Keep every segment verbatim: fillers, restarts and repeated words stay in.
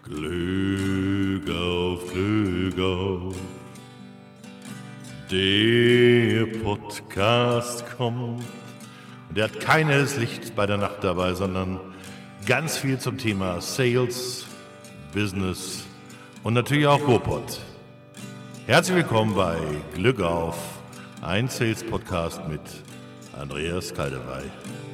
Glück auf, Glück auf, der Podcast kommt. Und der hat keines Licht bei der Nacht dabei, sondern ganz viel zum Thema Sales, Business und natürlich auch Ruhrpott. Herzlich willkommen bei Glück auf, ein Sales-Podcast mit Andreas Kaldewey.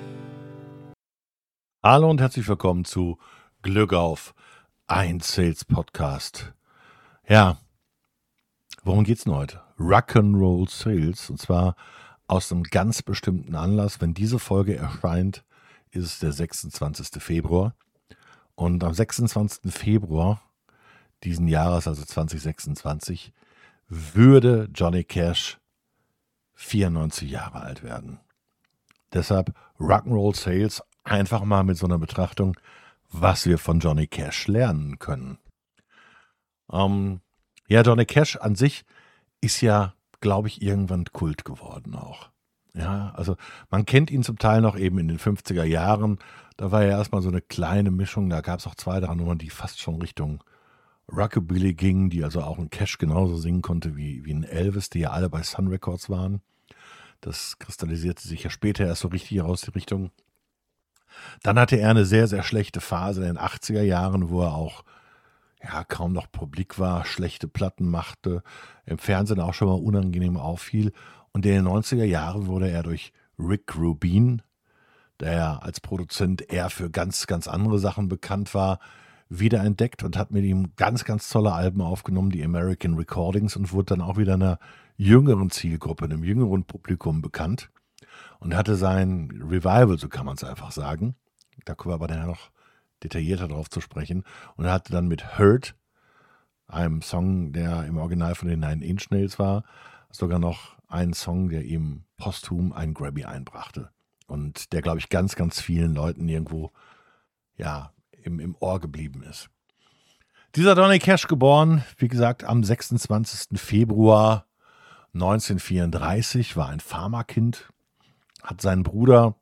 Hallo und herzlich willkommen zu Glück auf, ein Sales-Podcast. Ja, worum geht's denn heute? Rock'n'Roll Sales, und zwar aus einem ganz bestimmten Anlass. Wenn diese Folge erscheint, ist es der sechsundzwanzigster Februar. Und am sechsundzwanzigsten Februar diesen Jahres, also zwanzig sechsundzwanzig, würde Johnny Cash vierundneunzig Jahre alt werden. Deshalb Rock'n'Roll Sales, einfach mal mit so einer Betrachtung, was wir von Johnny Cash lernen können. Ähm, ja, Johnny Cash an sich ist ja, glaube ich, irgendwann Kult geworden auch. Ja, also man kennt ihn zum Teil noch eben in den fünfziger Jahren. Da war ja erstmal so eine kleine Mischung. Da gab es auch zwei, drei Nummern, die fast schon Richtung Rockabilly gingen, die also auch ein Cash genauso singen konnte wie, wie ein Elvis, die ja alle bei Sun Records waren. Das kristallisierte sich ja später erst so richtig heraus, die Richtung. Dann hatte er eine sehr, sehr schlechte Phase in den achtziger Jahren, wo er auch ja, kaum noch publik war, schlechte Platten machte, im Fernsehen auch schon mal unangenehm auffiel. Und in den neunziger Jahren wurde er durch Rick Rubin, der als Produzent eher für ganz, ganz andere Sachen bekannt war, wiederentdeckt und hat mit ihm ganz, ganz tolle Alben aufgenommen, die American Recordings, und wurde dann auch wieder einer jüngeren Zielgruppe, einem jüngeren Publikum bekannt. Und hatte sein Revival, so kann man es einfach sagen. Da kommen wir aber nachher noch detaillierter drauf zu sprechen. Und er hatte dann mit Hurt, einem Song, der im Original von den Nine Inch Nails war, sogar noch einen Song, der ihm posthum einen Grammy einbrachte. Und der, glaube ich, ganz, ganz vielen Leuten irgendwo ja, im, im Ohr geblieben ist. Dieser Johnny Cash, geboren, wie gesagt, am sechsundzwanzigsten Februar neunzehnhundertvierunddreißig, war ein Farmerkind, hat seinen Bruder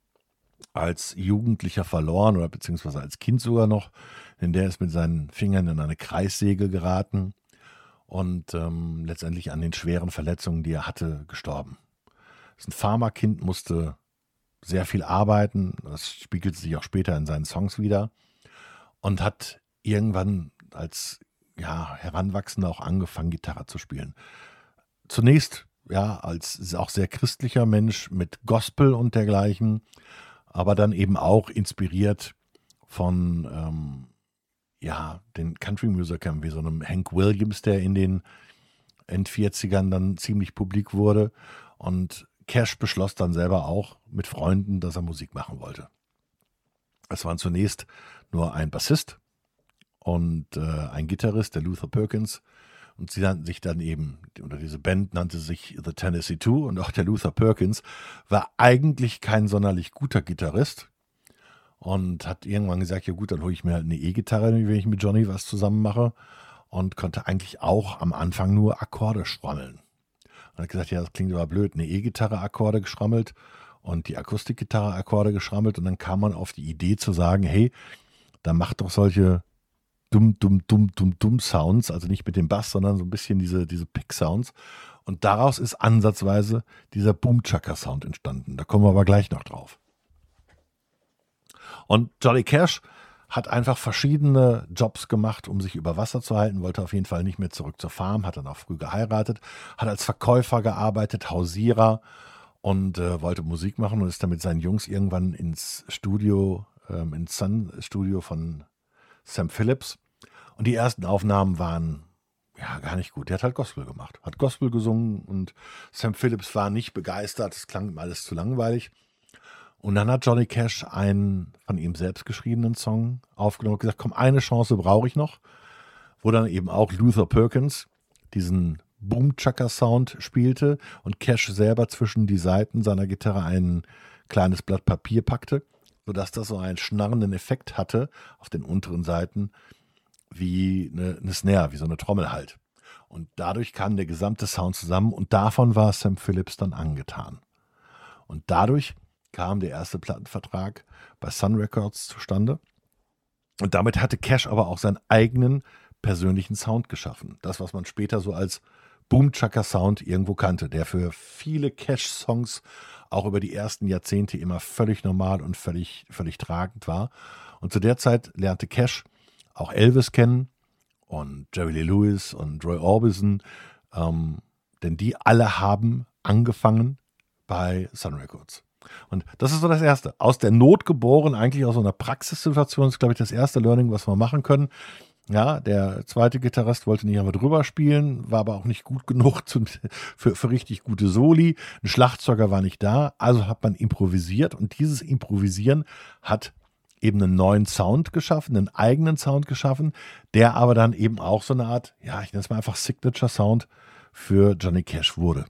als Jugendlicher verloren oder beziehungsweise als Kind sogar noch, denn der ist mit seinen Fingern in eine Kreissäge geraten und ähm, letztendlich an den schweren Verletzungen, die er hatte, gestorben. Das ist ein Farmerkind, musste sehr viel arbeiten, das spiegelt sich auch später in seinen Songs wieder, und hat irgendwann als ja, Heranwachsender auch angefangen, Gitarre zu spielen. Zunächst ja, als auch sehr christlicher Mensch mit Gospel und dergleichen, aber dann eben auch inspiriert von ähm, ja, den Country-Musikern wie so einem Hank Williams, der in den Endvierzigern dann ziemlich publik wurde. Und Cash beschloss dann selber auch mit Freunden, dass er Musik machen wollte. Es waren zunächst nur ein Bassist und äh, ein Gitarrist, der Luther Perkins. Und sie nannten sich dann eben, oder diese Band nannte sich The Tennessee Two, und auch der Luther Perkins war eigentlich kein sonderlich guter Gitarrist und hat irgendwann gesagt, ja gut, dann hole ich mir halt eine E-Gitarre, wenn ich mit Johnny was zusammen mache, und konnte eigentlich auch am Anfang nur Akkorde schrammeln. Und hat gesagt, ja, das klingt aber blöd, eine E-Gitarre Akkorde geschrammelt und die Akustikgitarre Akkorde geschrammelt, und dann kam man auf die Idee zu sagen, hey, dann mach doch solche dumm, dumm, dumm, dumm, dumm Sounds, also nicht mit dem Bass, sondern so ein bisschen diese, diese Pick-Sounds. Und daraus ist ansatzweise dieser Boom-Chaka-Sound entstanden. Da kommen wir aber gleich noch drauf. Und Johnny Cash hat einfach verschiedene Jobs gemacht, um sich über Wasser zu halten, wollte auf jeden Fall nicht mehr zurück zur Farm, hat dann auch früh geheiratet, hat als Verkäufer gearbeitet, Hausierer, und äh, wollte Musik machen und ist dann mit seinen Jungs irgendwann ins Studio, ähm, ins Sun-Studio von Sam Phillips, und die ersten Aufnahmen waren ja gar nicht gut. Der hat halt Gospel gemacht, hat Gospel gesungen, und Sam Phillips war nicht begeistert, es klang ihm alles zu langweilig. Und dann hat Johnny Cash einen von ihm selbst geschriebenen Song aufgenommen und gesagt, komm, eine Chance brauche ich noch, wo dann eben auch Luther Perkins diesen Boom-Chaka-Sound spielte und Cash selber zwischen die Saiten seiner Gitarre ein kleines Blatt Papier packte, sodass das so einen schnarrenden Effekt hatte auf den unteren Seiten, wie eine, eine Snare, wie so eine Trommel halt. Und dadurch kam der gesamte Sound zusammen, und davon war Sam Phillips dann angetan. Und dadurch kam der erste Plattenvertrag bei Sun Records zustande. Und damit hatte Cash aber auch seinen eigenen persönlichen Sound geschaffen. Das, was man später so als Boom-Chaka-Sound irgendwo kannte, der für viele Cash-Songs auch über die ersten Jahrzehnte immer völlig normal und völlig, völlig tragend war. Und zu der Zeit lernte Cash auch Elvis kennen und Jerry Lee Lewis und Roy Orbison, ähm, denn die alle haben angefangen bei Sun Records. Und das ist so das Erste. Aus der Not geboren, eigentlich aus so einer Praxissituation, ist, glaube ich, das erste Learning, was wir machen können. Ja, der zweite Gitarrist wollte nicht einfach drüber spielen, war aber auch nicht gut genug zu, für, für richtig gute Soli. Ein Schlagzeuger war nicht da, also hat man improvisiert. Und dieses Improvisieren hat eben einen neuen Sound geschaffen, einen eigenen Sound geschaffen, der aber dann eben auch so eine Art, ja, ich nenne es mal einfach Signature Sound für Johnny Cash wurde.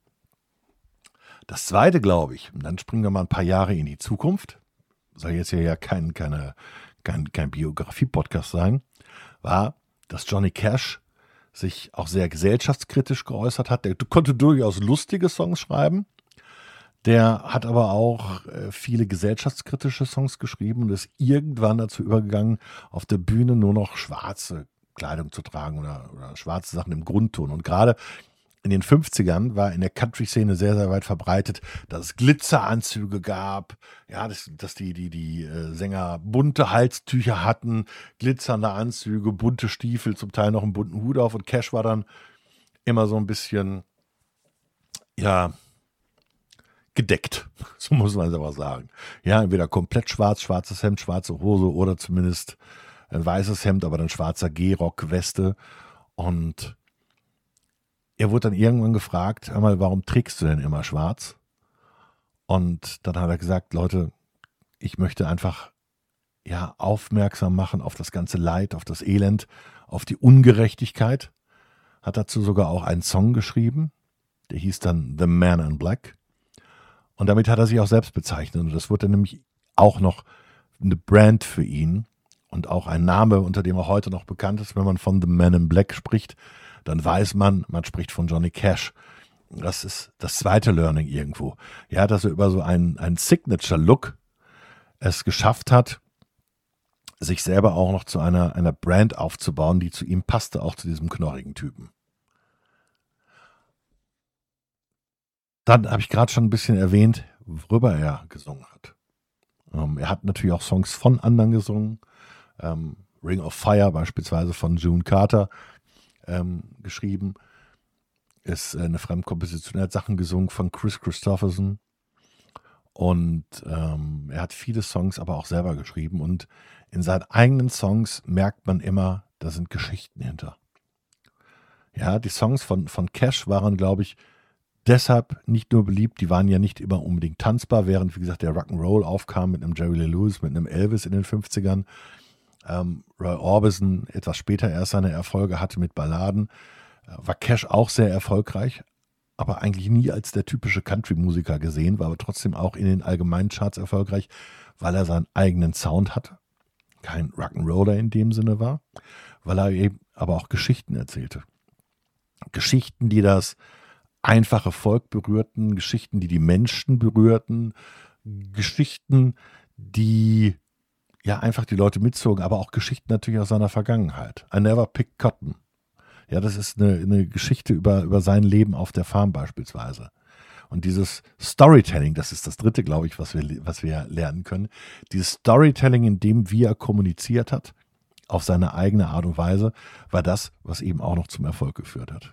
Das Zweite, glaube ich, und dann springen wir mal ein paar Jahre in die Zukunft, soll jetzt hier ja kein, keine, kein, kein Biografie-Podcast sein, war, dass Johnny Cash sich auch sehr gesellschaftskritisch geäußert hat. Der konnte durchaus lustige Songs schreiben. Der hat aber auch äh, viele gesellschaftskritische Songs geschrieben und ist irgendwann dazu übergegangen, auf der Bühne nur noch schwarze Kleidung zu tragen oder, oder schwarze Sachen im Grundton. Und gerade in den fünfzigern war in der Country-Szene sehr, sehr weit verbreitet, dass es Glitzeranzüge gab, ja, dass, dass die, die, die äh, Sänger bunte Halstücher hatten, glitzernde Anzüge, bunte Stiefel, zum Teil noch einen bunten Hut auf. Und Cash war dann immer so ein bisschen, ja, gedeckt, so muss man es aber sagen. Ja, entweder komplett schwarz, schwarzes Hemd, schwarze Hose oder zumindest ein weißes Hemd, aber dann schwarzer Gehrock, Weste. Und er wurde dann irgendwann gefragt, hör mal, warum trägst du denn immer schwarz? Und dann hat er gesagt, Leute, ich möchte einfach ja aufmerksam machen auf das ganze Leid, auf das Elend, auf die Ungerechtigkeit. Hat dazu sogar auch einen Song geschrieben, der hieß dann The Man in Black. Und damit hat er sich auch selbst bezeichnet. Und das wurde nämlich auch noch eine Brand für ihn und auch ein Name, unter dem er heute noch bekannt ist. Wenn man von The Man in Black spricht, dann weiß man, man spricht von Johnny Cash. Das ist das zweite Learning irgendwo. Ja, dass er über so einen, einen Signature-Look es geschafft hat, sich selber auch noch zu einer, einer Brand aufzubauen, die zu ihm passte, auch zu diesem knorrigen Typen. Dann habe ich gerade schon ein bisschen erwähnt, worüber er gesungen hat. Ähm, er hat natürlich auch Songs von anderen gesungen. Ähm, Ring of Fire beispielsweise von June Carter ähm, geschrieben. Ist äh, eine Fremdkomposition. Er hat Sachen gesungen von Chris Christopherson. Und ähm, er hat viele Songs aber auch selber geschrieben. Und in seinen eigenen Songs merkt man immer, da sind Geschichten hinter. Ja, die Songs von, von Cash waren, glaube ich, deshalb nicht nur beliebt, die waren ja nicht immer unbedingt tanzbar, während, wie gesagt, der Rock'n'Roll aufkam mit einem Jerry Lee Lewis, mit einem Elvis in den fünfzigern. Ähm, Roy Orbison etwas später erst seine Erfolge hatte mit Balladen. Äh, war Cash auch sehr erfolgreich, aber eigentlich nie als der typische Country-Musiker gesehen, war aber trotzdem auch in den allgemeinen Charts erfolgreich, weil er seinen eigenen Sound hatte. Kein Rock'n'Roller in dem Sinne war, weil er eben aber auch Geschichten erzählte. Geschichten, die das einfache Volk berührten, Geschichten, die die Menschen berührten, Geschichten, die ja einfach die Leute mitzogen, aber auch Geschichten natürlich aus seiner Vergangenheit. I Never Picked Cotton. Ja, das ist eine, eine Geschichte über, über sein Leben auf der Farm beispielsweise. Und dieses Storytelling, das ist das dritte, glaube ich, was wir, was wir lernen können. Dieses Storytelling, in dem wie er kommuniziert hat, auf seine eigene Art und Weise, war das, was eben auch noch zum Erfolg geführt hat.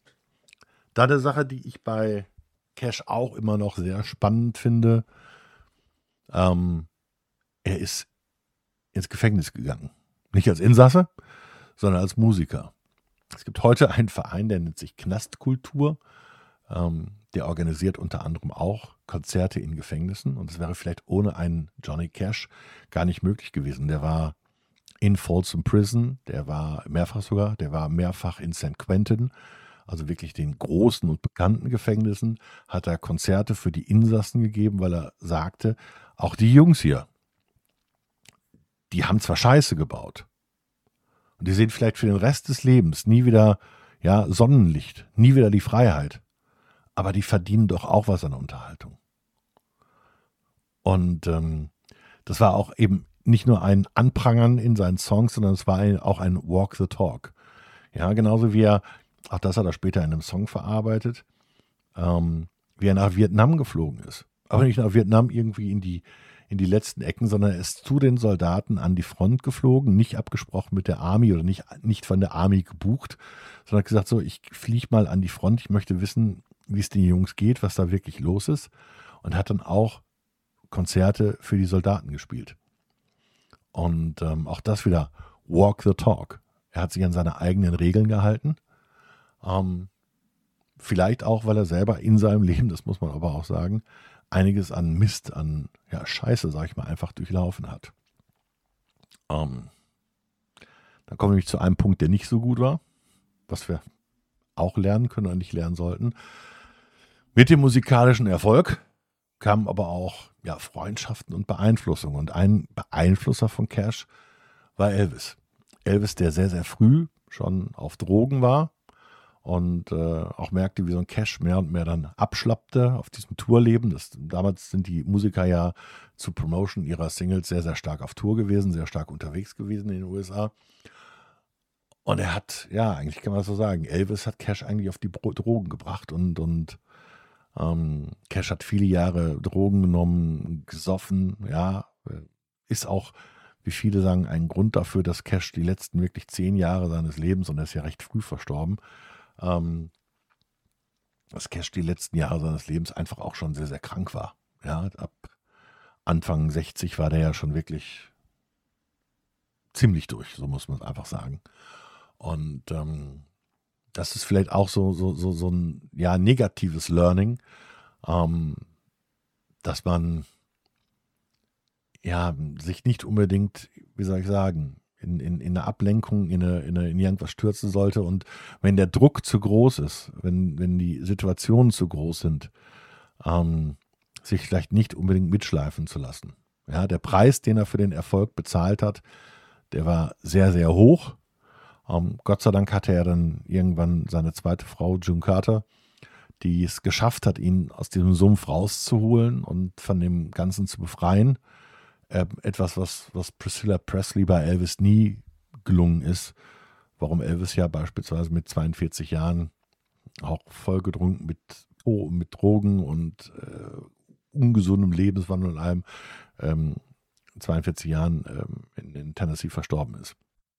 Da eine Sache, die ich bei Cash auch immer noch sehr spannend finde, ähm, er ist ins Gefängnis gegangen. Nicht als Insasse, sondern als Musiker. Es gibt heute einen Verein, der nennt sich Knastkultur. Ähm, der organisiert unter anderem auch Konzerte in Gefängnissen. Und es wäre vielleicht ohne einen Johnny Cash gar nicht möglich gewesen. Der war in Folsom Prison, der war mehrfach sogar, der war mehrfach in San Quentin, also wirklich den großen und bekannten Gefängnissen, hat er Konzerte für die Insassen gegeben, weil er sagte, auch die Jungs hier, die haben zwar Scheiße gebaut und die sehen vielleicht für den Rest des Lebens nie wieder ja, Sonnenlicht, nie wieder die Freiheit, aber die verdienen doch auch was an Unterhaltung. Und ähm, das war auch eben nicht nur ein Anprangern in seinen Songs, sondern es war ein, auch ein Walk the Talk. Ja, genauso wie er, auch das hat er später in einem Song verarbeitet, ähm, wie er nach Vietnam geflogen ist. Aber nicht nach Vietnam irgendwie in die, in die letzten Ecken, sondern er ist zu den Soldaten an die Front geflogen, nicht abgesprochen mit der Army oder nicht, nicht von der Army gebucht, sondern hat gesagt, so, ich fliege mal an die Front, ich möchte wissen, wie es den Jungs geht, was da wirklich los ist, und hat dann auch Konzerte für die Soldaten gespielt. Und ähm, auch das wieder Walk the Talk. Er hat sich an seine eigenen Regeln gehalten. Ähm, vielleicht auch, weil er selber in seinem Leben, das muss man aber auch sagen, einiges an Mist, an ja, Scheiße, sag ich mal, einfach durchlaufen hat. Ähm, dann kommen wir nämlich zu einem Punkt, der nicht so gut war, was wir auch lernen können oder nicht lernen sollten. Mit dem musikalischen Erfolg kamen aber auch ja, Freundschaften und Beeinflussungen. Und ein Beeinflusser von Cash war Elvis. Elvis, der sehr, sehr früh schon auf Drogen war und äh, auch merkte, wie so ein Cash mehr und mehr dann abschlappte auf diesem Tourleben. Das, damals sind die Musiker ja zur Promotion ihrer Singles sehr, sehr stark auf Tour gewesen, sehr stark unterwegs gewesen in den U S A. Und er hat, ja, eigentlich kann man das so sagen, Elvis hat Cash eigentlich auf die Bro- Drogen gebracht und, und ähm, Cash hat viele Jahre Drogen genommen, gesoffen, ja, ist auch, wie viele sagen, ein Grund dafür, dass Cash die letzten wirklich zehn Jahre seines Lebens, und er ist ja recht früh verstorben, ähm, dass Cash die letzten Jahre seines Lebens einfach auch schon sehr, sehr krank war. Ja, ab Anfang sechzig war der ja schon wirklich ziemlich durch, so muss man es einfach sagen. Und ähm, das ist vielleicht auch so, so, so, so ein ja, negatives Learning, ähm, dass man ja, sich nicht unbedingt, wie soll ich sagen, in, in, in eine Ablenkung, in, eine, in, eine, in irgendwas stürzen sollte. Und wenn der Druck zu groß ist, wenn, wenn die Situationen zu groß sind, ähm, sich vielleicht nicht unbedingt mitschleifen zu lassen. Ja, der Preis, den er für den Erfolg bezahlt hat, der war sehr, sehr hoch. Ähm, Gott sei Dank hatte er dann irgendwann seine zweite Frau, June Carter, die es geschafft hat, ihn aus diesem Sumpf rauszuholen und von dem Ganzen zu befreien. Äh, etwas, was, was Priscilla Presley bei Elvis nie gelungen ist. Warum Elvis ja beispielsweise mit zweiundvierzig Jahren auch vollgedrungen mit, oh, mit Drogen und äh, ungesundem Lebenswandel und allem ähm, zweiundvierzig Jahren ähm, in, in Tennessee verstorben ist.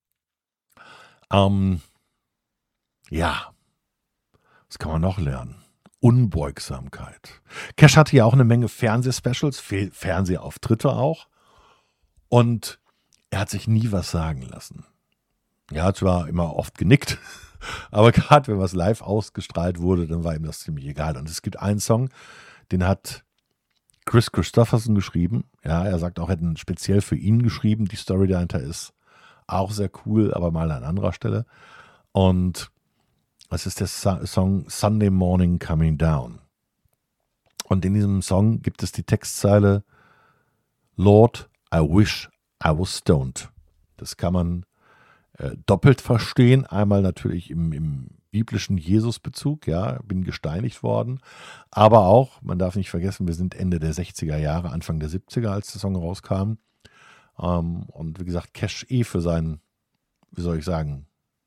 Ähm, ja, was kann man noch lernen? Unbeugsamkeit. Cash hatte ja auch eine Menge Fernsehspecials, Fe- Fernsehauftritte auch. Und er hat sich nie was sagen lassen. Er hat zwar immer oft genickt, aber gerade wenn was live ausgestrahlt wurde, dann war ihm das ziemlich egal. Und es gibt einen Song, den hat Chris Christopherson geschrieben. Ja, er sagt auch, er hat ihn speziell für ihn geschrieben. Die Story dahinter ist auch sehr cool, aber mal an anderer Stelle. Und das ist der Song Sunday Morning Coming Down. Und in diesem Song gibt es die Textzeile Lord, I wish I was stoned. Das kann man äh, doppelt verstehen. Einmal natürlich im, im biblischen Jesus-Bezug, ja, bin gesteinigt worden. Aber auch, man darf nicht vergessen, wir sind Ende der sechziger Jahre, Anfang der siebziger, als der Song rauskam. Ähm, und wie gesagt, Cash eh für seinen, wie soll ich sagen,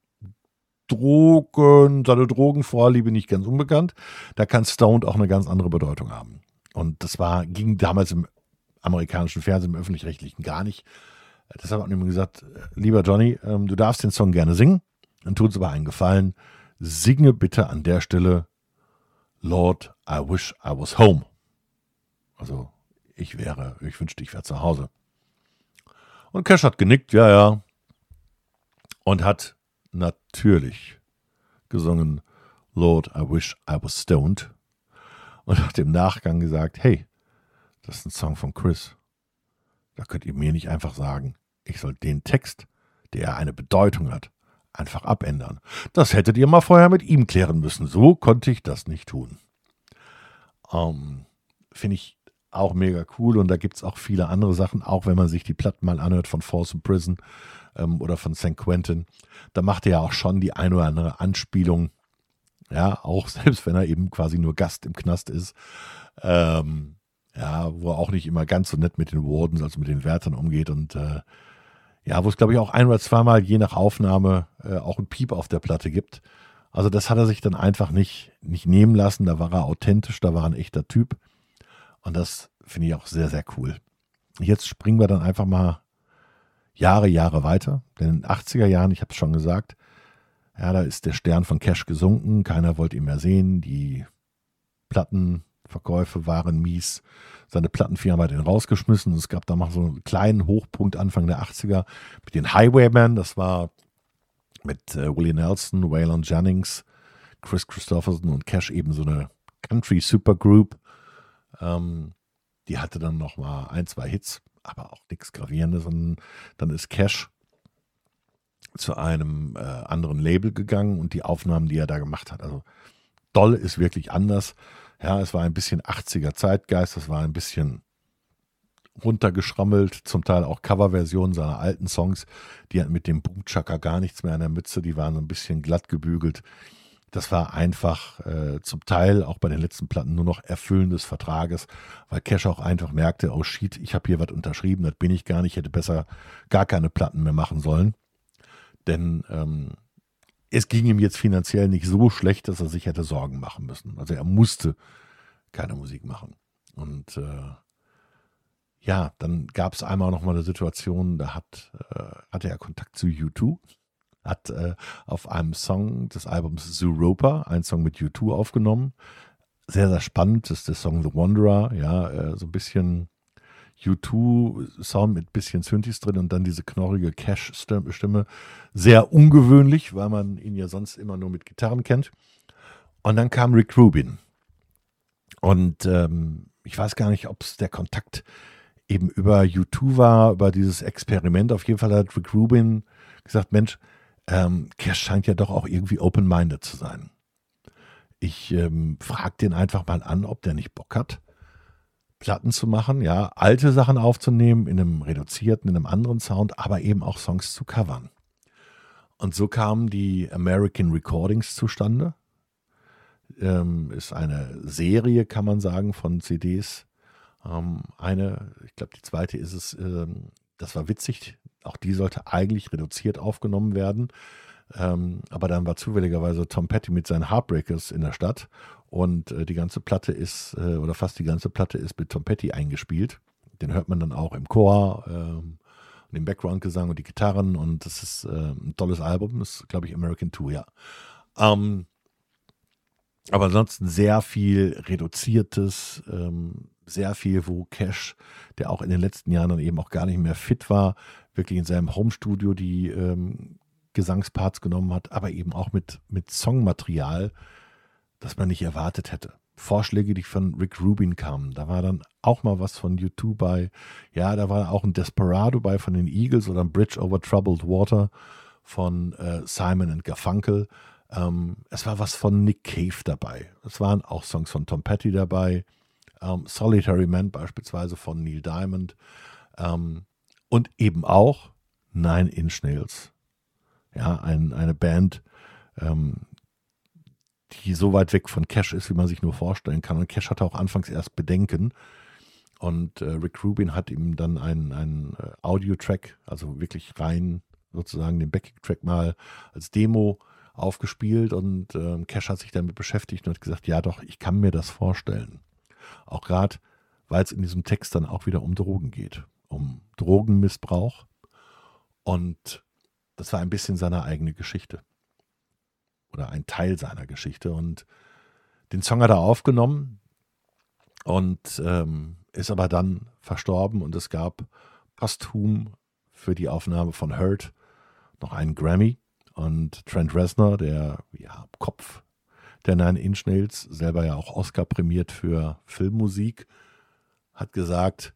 Drogen, seine Drogenvorliebe nicht ganz unbekannt. Da kann stoned auch eine ganz andere Bedeutung haben. Und das war, ging damals im amerikanischen Fernsehen, im öffentlich-rechtlichen gar nicht. Deshalb hat man ihm gesagt, lieber Johnny, ähm, du darfst den Song gerne singen, dann tut es aber einen Gefallen, singe bitte an der Stelle Lord, I wish I was home. Also ich wäre, ich wünschte, ich wäre zu Hause. Und Cash hat genickt, ja, ja, und hat natürlich gesungen Lord, I wish I was stoned und hat im Nachgang gesagt, hey, das ist ein Song von Chris. Da könnt ihr mir nicht einfach sagen, ich soll den Text, der eine Bedeutung hat, einfach abändern. Das hättet ihr mal vorher mit ihm klären müssen. So konnte ich das nicht tun. Ähm, Finde ich auch mega cool und da gibt es auch viele andere Sachen, auch wenn man sich die Platten mal anhört von Folsom Prison ähm, oder von San Quentin. Da macht er ja auch schon die ein oder andere Anspielung, ja, auch selbst wenn er eben quasi nur Gast im Knast ist. Ähm, ja, wo er auch nicht immer ganz so nett mit den Wardens, also mit den Wärtern umgeht und äh, ja, wo es glaube ich auch ein oder zweimal je nach Aufnahme äh, auch ein Piep auf der Platte gibt. Also das hat er sich dann einfach nicht, nicht nehmen lassen, da war er authentisch, da war er ein echter Typ und das finde ich auch sehr, sehr cool. Jetzt springen wir dann einfach mal Jahre, Jahre weiter, denn in den achtziger Jahren, ich habe es schon gesagt, ja, da ist der Stern von Cash gesunken, keiner wollte ihn mehr sehen, die Plattenverkäufe waren mies, seine Plattenfirma hat ihn rausgeschmissen und es gab da mal so einen kleinen Hochpunkt Anfang der achtziger mit den Highwaymen, das war mit äh, Willie Nelson, Waylon Jennings, Chris Christopherson und Cash eben so eine Country Supergroup. Ähm, die hatte dann noch mal ein, zwei Hits, aber auch nichts Gravierendes. Und dann ist Cash zu einem äh, anderen Label gegangen und die Aufnahmen, die er da gemacht hat, also Doll ist wirklich anders. Ja, es war ein bisschen achtziger Zeitgeist, es war ein bisschen runtergeschrammelt, zum Teil auch Coverversionen seiner alten Songs, die hatten mit dem Boom-Chaka gar nichts mehr an der Mütze, die waren so ein bisschen glatt gebügelt. Das war einfach äh, zum Teil auch bei den letzten Platten nur noch Erfüllen des Vertrages, weil Cash auch einfach merkte, oh shit, ich habe hier was unterschrieben, das bin ich gar nicht, ich hätte besser gar keine Platten mehr machen sollen. Denn ähm, es ging ihm jetzt finanziell nicht so schlecht, dass er sich hätte Sorgen machen müssen. Also er musste keine Musik machen. Und äh, ja, dann gab es einmal noch mal eine Situation, da hat, äh, hatte er Kontakt zu U zwei, hat äh, auf einem Song des Albums Zooropa einen Song mit U zwei aufgenommen. Sehr, sehr spannend, das ist der Song The Wanderer, ja, äh, so ein bisschen U zwei Sound mit ein bisschen Synthes drin und dann diese knorrige Cash-Stimme. Sehr ungewöhnlich, weil man ihn ja sonst immer nur mit Gitarren kennt. Und dann kam Rick Rubin. Und ähm, ich weiß gar nicht, ob es der Kontakt eben über U zwei war, über dieses Experiment. Auf jeden Fall hat Rick Rubin gesagt, Mensch, ähm, Cash scheint ja doch auch irgendwie open-minded zu sein. Ich ähm, frage den einfach mal an, ob der nicht Bock hat, Platten zu machen, ja, alte Sachen aufzunehmen, in einem reduzierten, in einem anderen Sound, aber eben auch Songs zu covern. Und so kamen die American Recordings zustande. Ähm, ist eine Serie, kann man sagen, von C Ds. Ähm, eine, ich glaube, die zweite ist es, ähm, das war witzig, auch die sollte eigentlich reduziert aufgenommen werden. Ähm, aber dann war zufälligerweise Tom Petty mit seinen Heartbreakers in der Stadt und äh, die ganze Platte ist, äh, oder fast die ganze Platte ist mit Tom Petty eingespielt. Den hört man dann auch im Chor, ähm, und im Background-Gesang und die Gitarren und das ist äh, ein tolles Album, das ist, glaube ich, American Two, ja. Ähm, aber ansonsten sehr viel Reduziertes, ähm, sehr viel, wo Cash, der auch in den letzten Jahren dann eben auch gar nicht mehr fit war, wirklich in seinem Homestudio die ähm, Gesangsparts genommen hat, aber eben auch mit, mit Songmaterial, das man nicht erwartet hätte. Vorschläge, die von Rick Rubin kamen, da war dann auch mal was von U zwei bei, ja, da war auch ein Desperado bei von den Eagles oder ein Bridge over Troubled Water von äh, Simon and Garfunkel. Ähm, es war was von Nick Cave dabei. Es waren auch Songs von Tom Petty dabei. Ähm, Solitary Man beispielsweise von Neil Diamond. Ähm, und eben auch Nine Inch Nails. Ja, ein, eine Band, ähm, die so weit weg von Cash ist, wie man sich nur vorstellen kann. Und Cash hatte auch anfangs erst Bedenken. Und äh, Rick Rubin hat ihm dann einen, einen äh, Audio-Track, also wirklich rein sozusagen den Backing-Track mal als Demo aufgespielt. Und ähm, Cash hat sich damit beschäftigt und hat gesagt, ja doch, ich kann mir das vorstellen. Auch gerade, weil es in diesem Text dann auch wieder um Drogen geht. Um Drogenmissbrauch. Und das war ein bisschen seine eigene Geschichte. Oder ein Teil seiner Geschichte. Und den Song hat er aufgenommen und ähm, ist aber dann verstorben. Und es gab posthum für die Aufnahme von Hurt noch einen Grammy. Und Trent Reznor, der ja, Kopf der Nine Inch Nails, selber ja auch Oscar prämiert für Filmmusik, hat gesagt,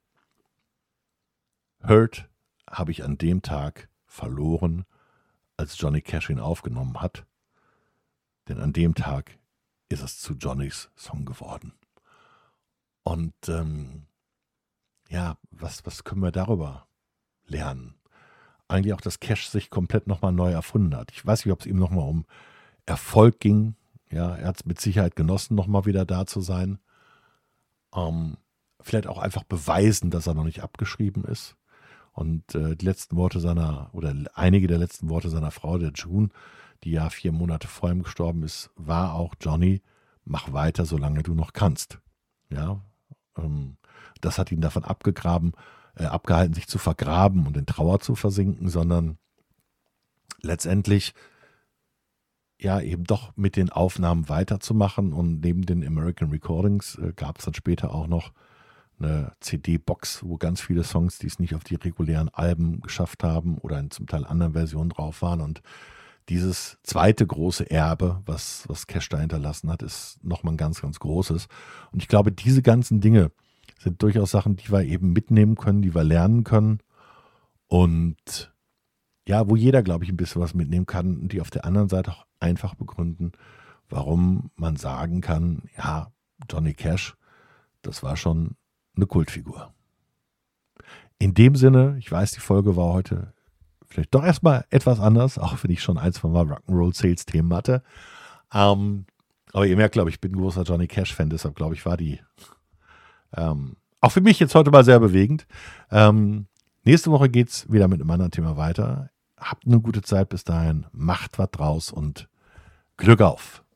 Hurt habe ich an dem Tag verloren, als Johnny Cash ihn aufgenommen hat. Denn an dem Tag ist es zu Johnnys Song geworden. Und ähm, ja, was, was können wir darüber lernen? Eigentlich auch, dass Cash sich komplett nochmal neu erfunden hat. Ich weiß nicht, ob es ihm nochmal um Erfolg ging. Ja, er hat es mit Sicherheit genossen, nochmal wieder da zu sein. Ähm, vielleicht auch einfach beweisen, dass er noch nicht abgeschrieben ist. Und äh, die letzten Worte seiner, oder einige der letzten Worte seiner Frau, der June, die ja vier Monate vor ihm gestorben ist, war auch: Johnny, mach weiter, solange du noch kannst. Ja, ähm, das hat ihn davon abgegraben, äh, abgehalten, sich zu vergraben und in Trauer zu versinken, sondern letztendlich ja eben doch mit den Aufnahmen weiterzumachen. Und neben den American Recordings äh, gab es dann später auch noch eine C D-Box, wo ganz viele Songs, die es nicht auf die regulären Alben geschafft haben oder in zum Teil anderen Versionen drauf waren. Und dieses zweite große Erbe, was, was Cash da hinterlassen hat, ist nochmal ein ganz, ganz großes. Und ich glaube, diese ganzen Dinge sind durchaus Sachen, die wir eben mitnehmen können, die wir lernen können. Und ja, wo jeder, glaube ich, ein bisschen was mitnehmen kann und die auf der anderen Seite auch einfach begründen, warum man sagen kann, ja, Johnny Cash, das war schon eine Kultfigur. In dem Sinne, ich weiß, die Folge war heute vielleicht doch erstmal etwas anders, auch wenn ich schon ein, zwei Mal Rock'n'Roll Sales Themen hatte. Ähm, aber ihr merkt, glaube ich, ich bin ein großer Johnny Cash-Fan, deshalb glaube ich, war die ähm, auch für mich jetzt heute mal sehr bewegend. Ähm, nächste Woche geht es wieder mit einem anderen Thema weiter. Habt eine gute Zeit bis dahin, macht was draus und Glück auf!